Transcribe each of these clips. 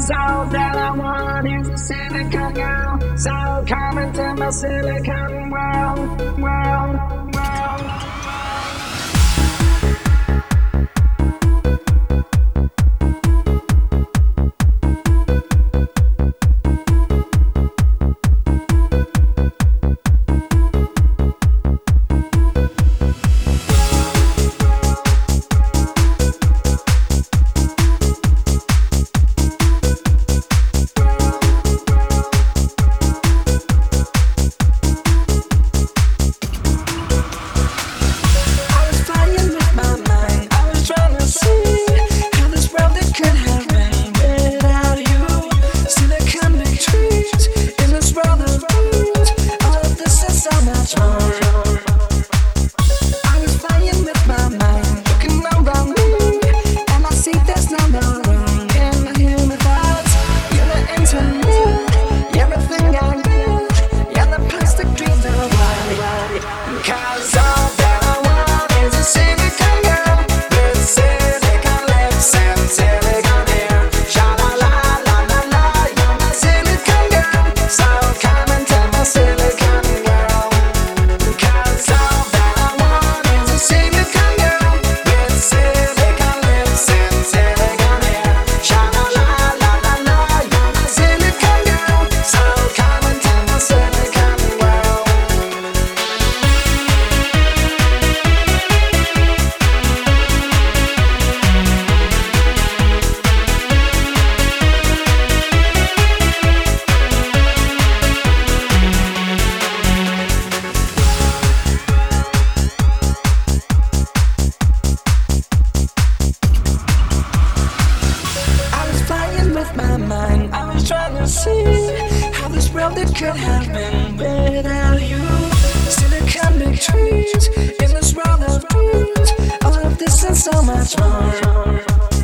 'Cause all that I want is a silicon girl. So come into my silicon world. See how this world it could have been without you. Silicon big trees in this world of dreams. All of this and so much more.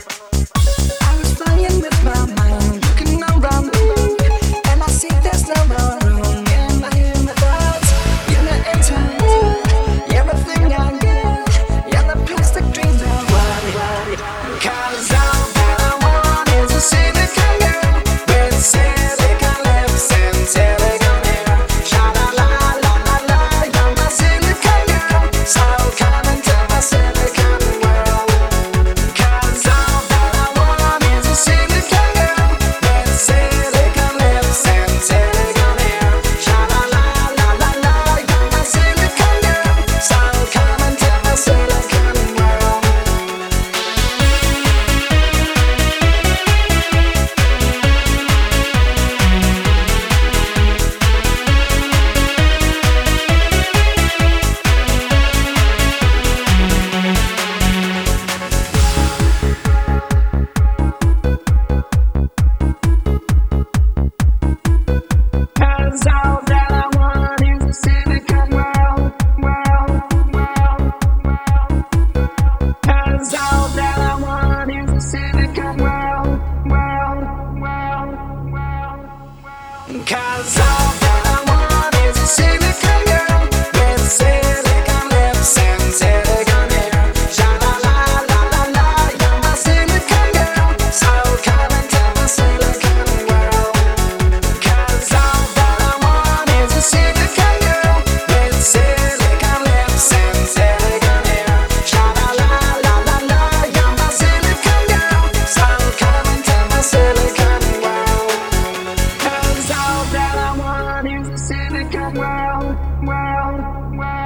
I was flying with my mind, looking around me, and I see there's no more room. And I hear my thoughts, you're not into me. Everything I get, yeah, the plastic dreams are wild. 'Cause all that I want is a silicon girl with silicon lips and silicon hair. Sha la la la la la, you're my silicon girl. So come into my silicon world. 'Cause all that I want is a silicon girl with silicon lips and silicon hair. Sha la la la la la, you're my silicon girl. So come into my silicon world. Cause all that I want is a silicon world. Cause all that I want is a silicon world. Cause all that I want is a silicon girl with silicon lips and silicon hair. Sha la la la la la, you're my silicon girl. So come into my silicon world. 'Cause all that I want is a silicon girl with silicon lips and silicon hair. Sha la la la la la, you're my silicon girl. So come into my silicon world. 'Cause all that I want is a silicon world.